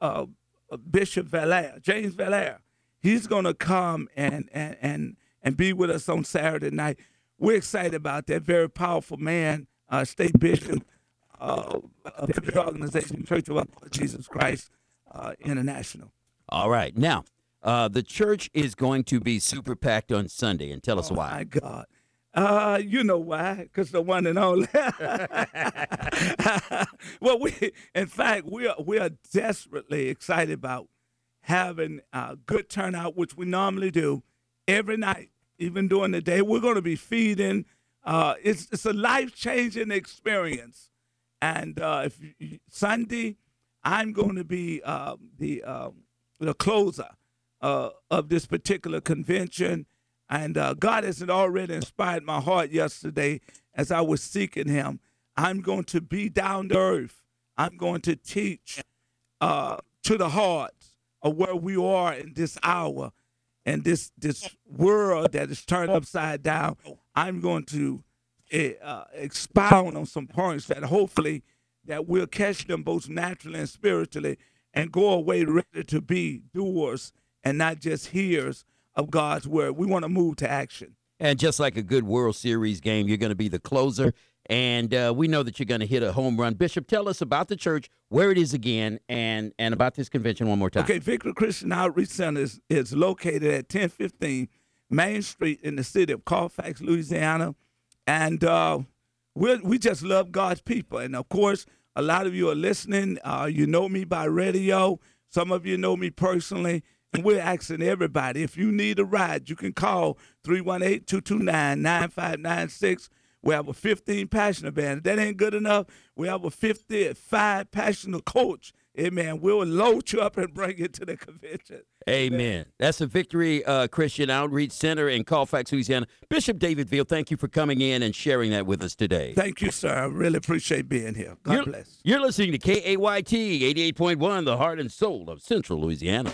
Bishop Valaire, James Valaire. He's going to come and be with us on Saturday night. We're excited about that. Very powerful man, state bishop of the organization, Church of Our Lord Jesus Christ International. All right. Now, the church is going to be super packed on Sunday, and tell us why. My God. You know why? Because the one and only. Well, in fact, we are desperately excited about having a good turnout, which we normally do every night, even during the day. We're going to be feeding. It's a life-changing experience. And Sunday, I'm going to be the closer of this particular convention. And God has already inspired my heart yesterday as I was seeking him. I'm going to be down to earth. I'm going to teach to the hearts of where we are in this hour and this world that is turned upside down. I'm going to expound on some points that hopefully that we'll catch them both naturally and spiritually and go away ready to be doers and not just hearers of God's word. We want to move to action. And just like a good World Series game, you're going to be the closer. And we know that you're going to hit a home run. Bishop, tell us about the church, where it is again, and about this convention one more time. Okay, Victory Christian Outreach Center is located at 1015 Main Street in the city of Colfax, Louisiana. And we just love God's people. And, of course, a lot of you are listening. You know me by radio. Some of you know me personally. And we're asking everybody, if you need a ride, you can call 318-229-9596. We have a 15 passenger band. If that ain't good enough, we have a 55 passenger coach. Amen. We'll load you up and bring you to the convention. Amen. That's the Victory Christian Outreach Center in Colfax, Louisiana. Bishop David Veal, thank you for coming in and sharing that with us today. Thank you, sir. I really appreciate being here. God bless. You're listening to KAYT 88.1, the heart and soul of Central Louisiana.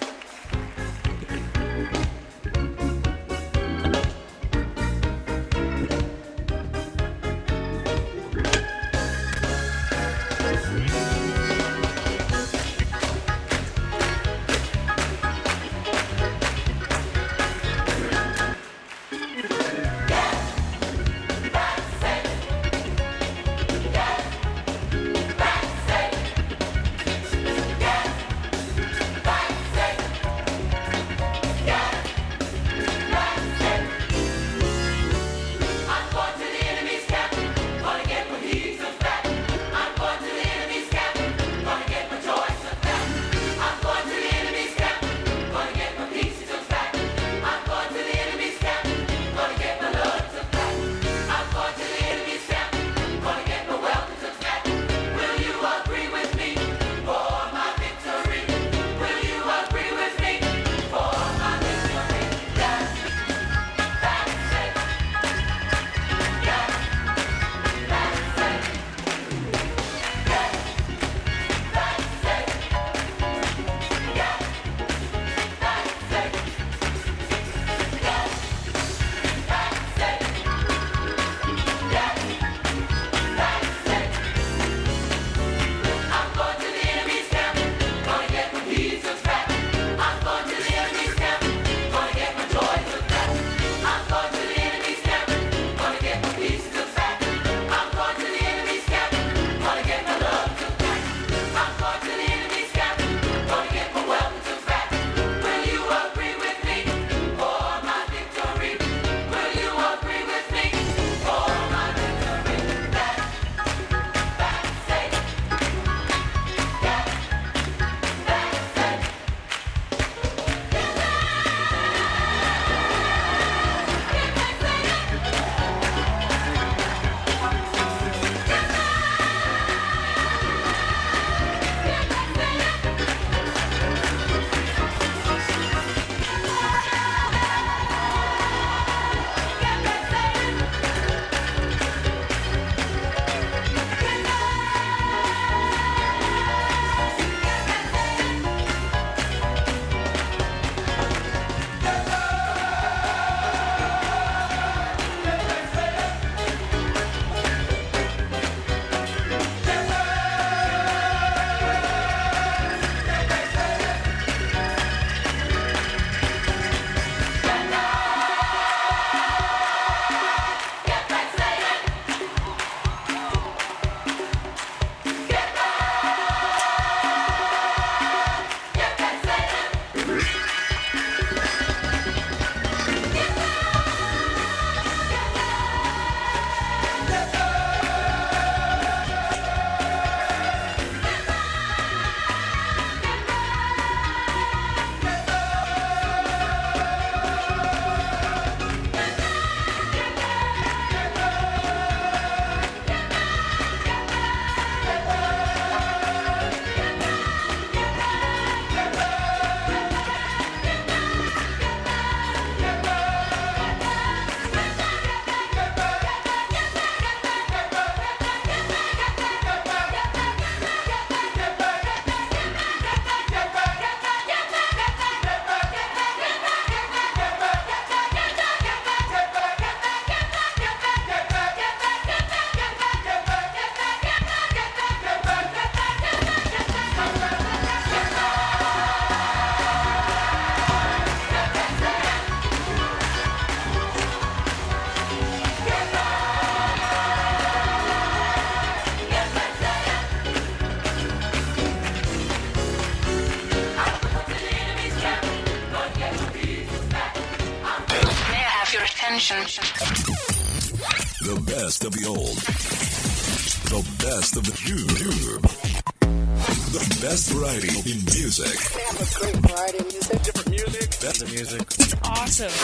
Transmission. The best of the old. The best of the new. The best variety in music. They have a great variety of music. Different music. Best of music. Awesome.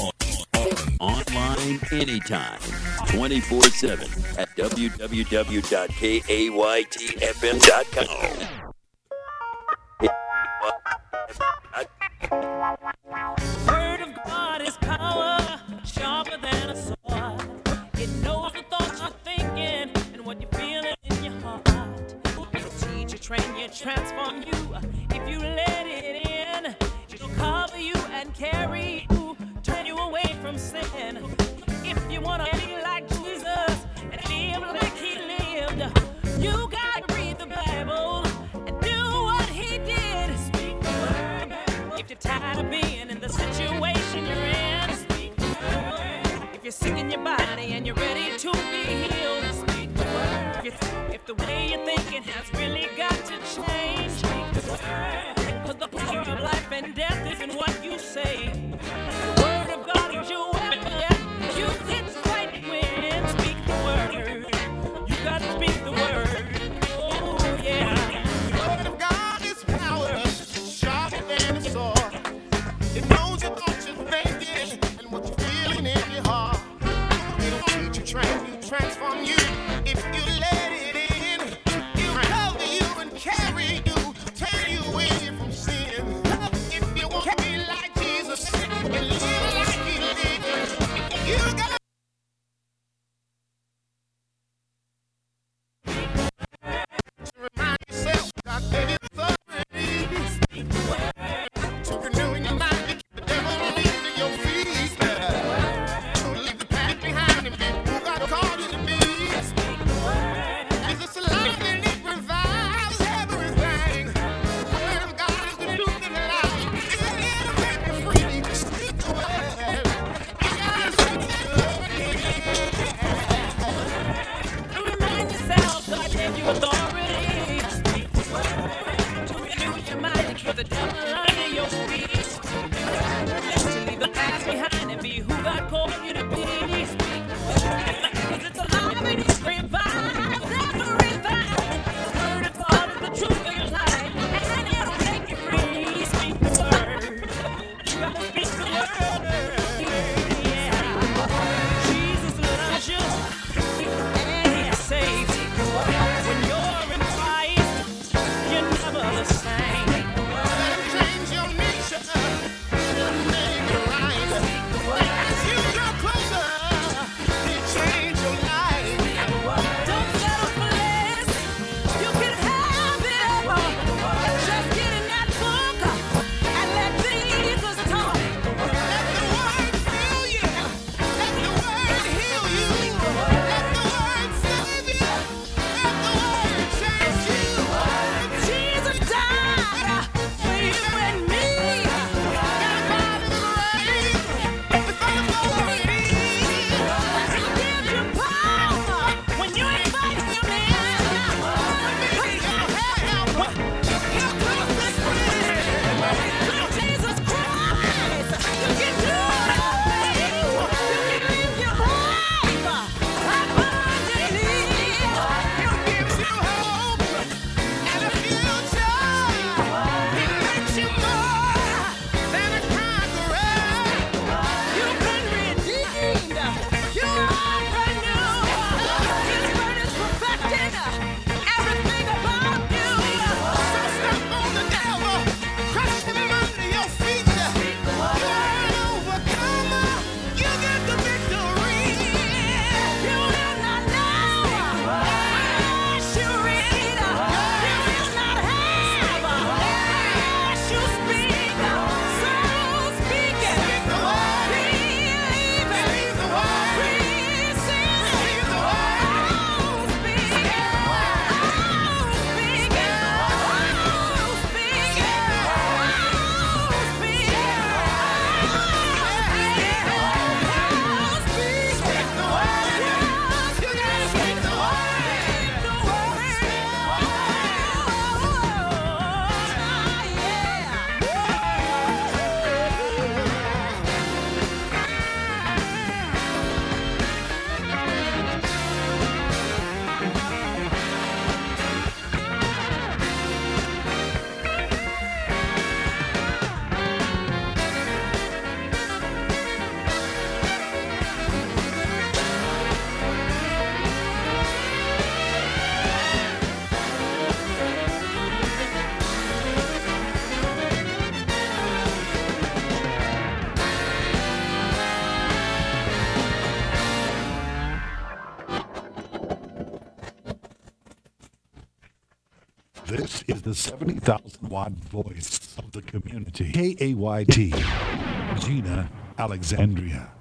Online anytime, 24/7 at www.kaytfm.com. Word of God is power, sharper than a sword. It knows the thoughts you're thinking and what you're feeling in your heart. It'll teach you, train you, transform you. If you let it in, it'll cover you and carry you, turn you away from sin. If you want to be like Jesus and live like he lived, you gotta read the Bible and do what he did. Speak the word. If you're tired of being in the situation you're in, speak the word. If you're sick in your body and you're ready to be healed, speak the word. If the way you're thinking has really got to change, speak the word. 'Cause the power of life and death is in what you say. The word of God is your weapon. Use it to fight and win. Speak the word. You gotta speak the word. Oh yeah. The word of God is power, sharper than a sword. It knows your thoughts you're thinking and what you're feeling in your heart. It'll teach you, train you, transform you. If you let it in, it'll cover you and carry you, turn you away from sin. If you want to be like Jesus and live like he lived, you gotta remind yourself God gave you authority to renew in your mind, to keep the devil under your feet. Don't leave the past behind and be who God called you to be. Jesus alive and it revives everything. The word of God is the truth and the life. It'll make you free. Speak the word. You gotta speak the word. Remind yourself God gave you authority. Speak the word. To renew your mind and keep the devil under your feet. To leave the past behind and be who God called you to be. Speak the word. 'Cause it's alive and it revives everything. The word of God is the truth of your life, and it'll make you free. Speak the word. You gotta speak the word. Yeah. Jesus loves you. And he saves you. When you're in Christ, you're never the same. Change your nature. is the 70,000-watt voice of the community. KAYT, Gina Alexandria.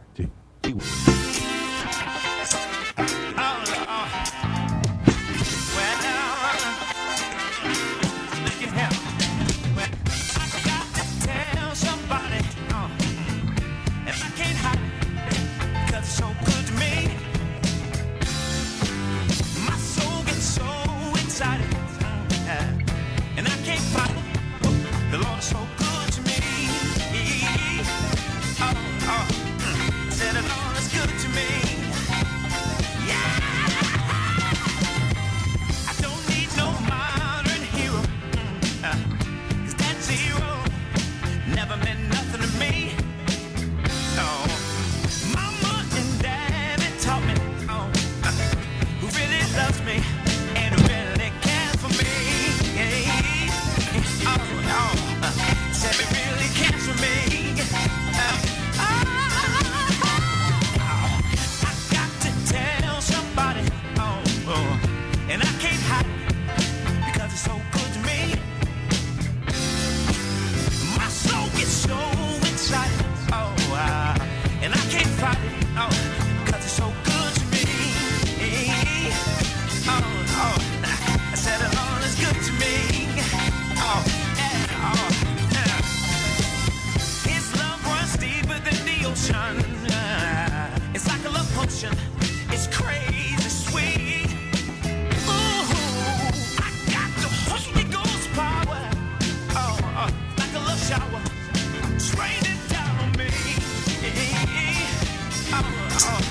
Shower, straining down on me.